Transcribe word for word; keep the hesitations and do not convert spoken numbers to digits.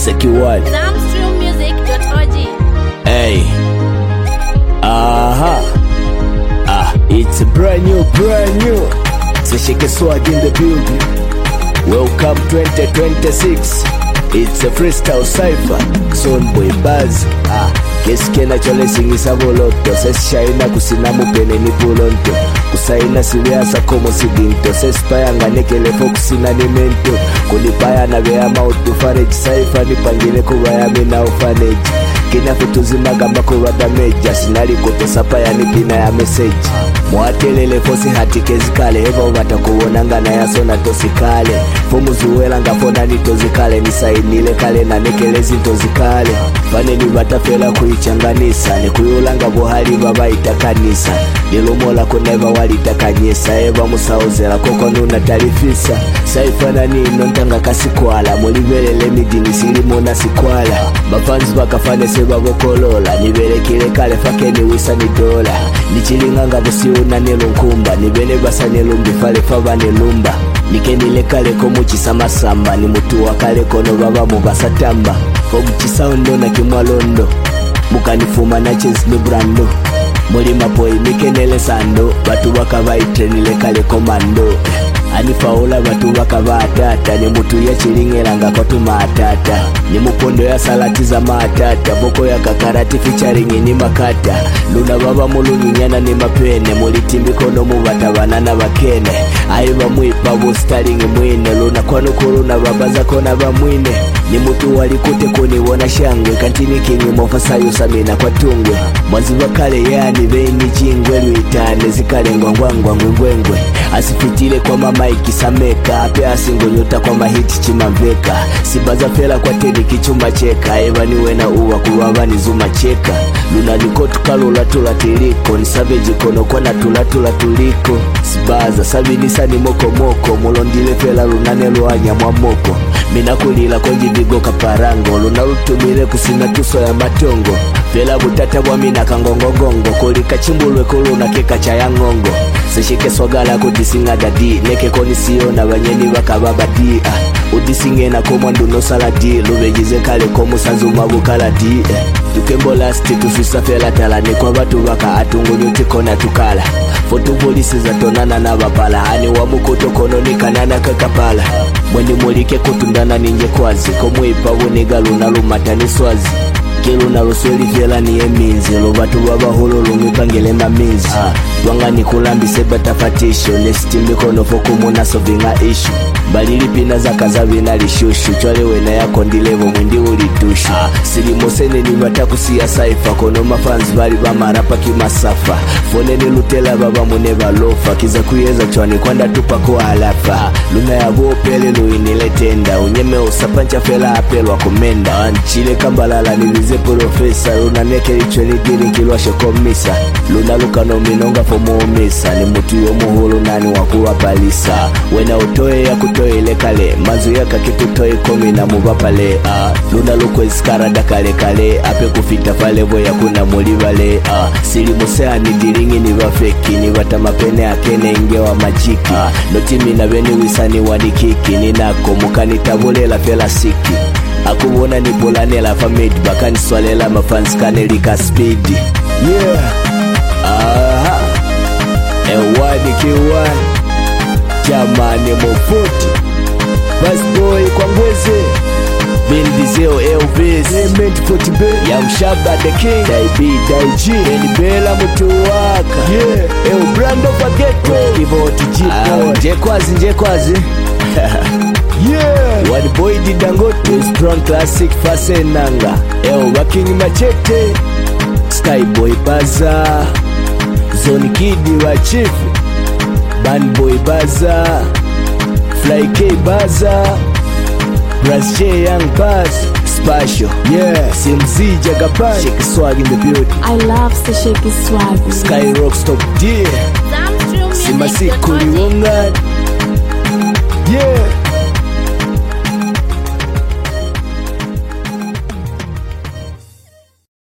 Sekiwali Zamstream music dot org. Hey. Aha. Ah, it's a brand new, brand new. Sesheke Swag in the building. Welcome twenty twenty-six. It's a freestyle cypher. Son boy buzz. Ah, kesikena chole singisa boloto. Seshaina kusina mupene ni pulonto. Kusaina siliasa komo sidinto. Sespaya nganekele fokusina ni mento. Kulipaya na vea mautu farej cypher. Nipangile kuwaya mina ufanej. Kina futuzimaga gamba kuwa damage. Sinari kote sapa ya nipina ya message. Mwatelele fosi hati kezikale. Heva uvata kuwonanga na yasona tosikale. Fomu zuwela ngafona nitozikale. Nisainile kale na nekelezi tozikale. Fane ni batafela kuichanganisa. Ni kuyulanga buhari baba itakanisa. Nilumola kunaiva wali itakanyisa. Eva musaozela koko nuna tarifisa. Saifana nino ntanga kasikwala. Mulibelele midini silimona sikwala. Bafanzi bakafane seba bokolola. Nibele kile kale fake ni wisa ni dola. Nichilinganga busiuna nilunkumba. Nibene basa nilumbi fale fava nilumba. Nikenile kale komuchisa masamba. Ni mutu wa kale kono baba mubasatamba. Komuchisa ondo na kimwalondo. Mukanifuma na chase ni brando. Mulima poi mikenele sando. Batu waka vaitrenile kale komando. Anifaula batu waka vatata. Ni mutu ya chilingelanga kwa tumatata. Ni mupondo ya salati za matata. Boko ya kakarati featuring ni makata. Luna baba mulunyinyana ni mapene. Mulitimbi kono mubata banana bakene. Aiba mwipa starring mwine. Luna kwanu kuruna babaza kona ba mwine. Ni mutu walikute kuni wona shangwe. Kantini kingi mofasayo samina kwa tungwe. Mwazi wakale yani veni jingwe. Luitane zikale ngwangwangwa ngwengwe. Asifitile kwa mama ikisameka. Ape asingonyota kwa mahiti chimamveka. Sibaza fela kwa teni kichuma cheka. Eva niwe na uwa kuwava ni zuma cheka. Luna likotu kalula tula tiliko. Ni savage kono kwa na tula tula tuliko. Sibaza sabinisa ni moko moko. Mulondile fela lunane luanya mwamoko. Mina kulila konji vigo kaparango. Luna lutumile kusina tuso ya matongo. Fela butata wa mina kangongo gongo. Kulika chimbulwe kuluna keka chaya ngongo. Seshike swagala kutisinga dadi. Neke koni siyo na wanyeni waka babadi. ah. Udisinge na komwandu no saladi. Luvejize kale komu sanzuma bukaladi. eh. Tukembo lasti tufisa fela talani. Kwa watu waka atungu nyuti kona tukala. Foto polisi za tonana na wapala. Hani wa mukoto kono ni kanana kakapala. Mweni mulike kutundana ninje kwazi. Komu ipa wuniga luna lumata ni swazi. Kilu na rusweli fela ni eminzi. Lubatu baba hulu lumipangele maminzi. ah. Twanga ni kulambi seba tafatisho. Nesti mikono foku muna sovinga ishu. Balili pina za kazavi na lishushu. Chwale wena ya kondilevo mwindi ulitushu. ah. Silimosene ni watakusia saifa. Kono mafanzi bali bamarapa kimasafa. Fone ni lutela baba muneva lofa. Kiza kuyeza chwani kwanda tupa kwa halafa. Luna ya bopele luinile tenda. Unyeme usapancha fela apelwa komenda. Anchile kambalala ni vize profesa. Luna neke lichweni dini kilwa shokomisa. Luna luka no minonga fomuomisa. Ni mutu yo muhulu nani wakuwa palisa. Wena utoe ya kutoe ile kale. Mazu ya kakitu toe komi na mubapale. ah. Luna luko iskara da kale kale. Ape kufita palevo ya kuna mulivale. ah. Silimusea ni diringi ni wafeki. Ni watamapene akene inge wa majiki. ah. Notimi na beni wisani wadikiki. Ninako mukani tabulela fela siki. Akuwona ni polane la famid. Baka ni swale la mafans kane lika speedi. Yeah. Aha. Ewadi kiwani. Jamani mofuti. Bass boy kwa ngweze. Bindizeo Elvis Element forty B ya mshaba the king Daibi Daiji Eni Bela mutu waka. Yeah. Eo Brando Fageto Kivoti Jipo Njekwazi njekwazi. Yeah. One boy di Dangote Strong classic fase nanga. Eo waking machete Skyboy Baza Zone Kid wa chief Band boy Baza Fly K Baza Brass J Young Pass Spatial. Yeah. C M Z Jagaban Shake Swag in the building. I love the Shake Swag. Skyrock Stop Dear Zamstream music Simasi dot org. Kuliwungan. Yeah.